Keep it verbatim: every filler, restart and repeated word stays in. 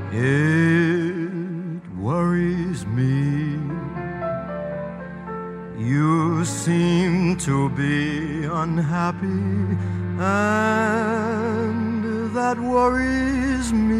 It worries me. You seem to be unhappy, and that worries me.